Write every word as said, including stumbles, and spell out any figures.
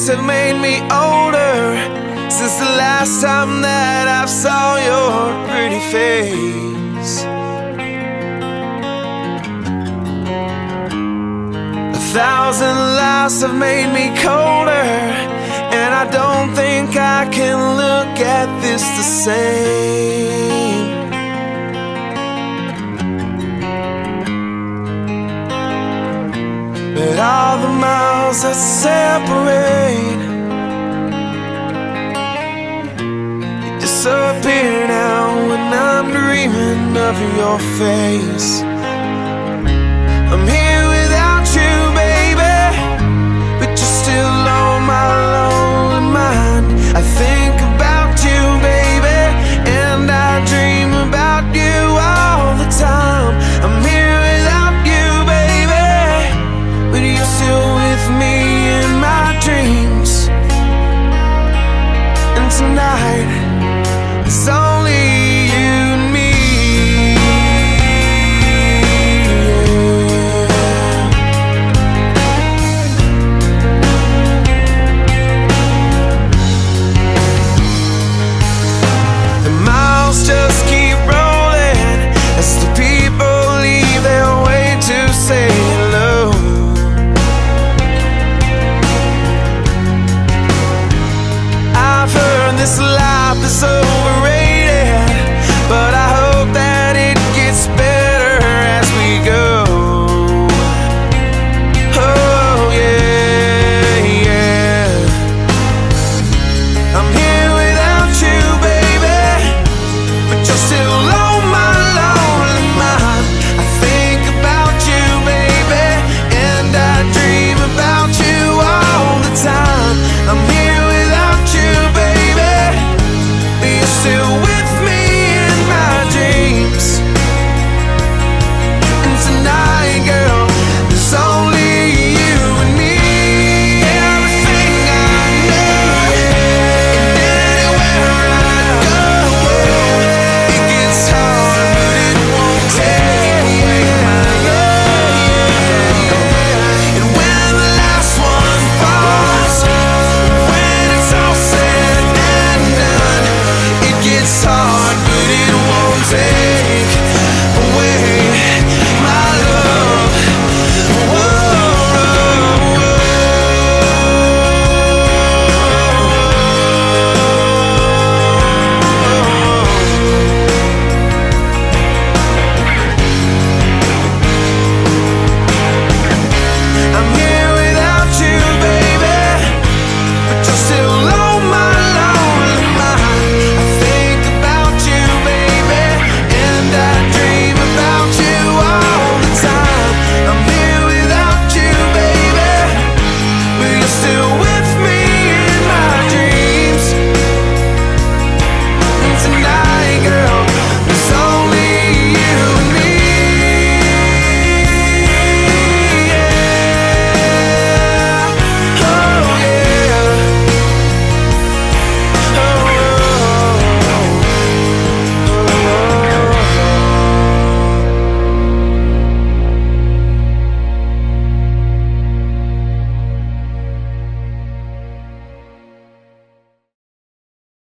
years have made me older since the last time that I saw your pretty face. A thousand lives have made me colder, and I don't think I can look at this the same. But all the miles that separate disappear now when I'm dreaming of your face.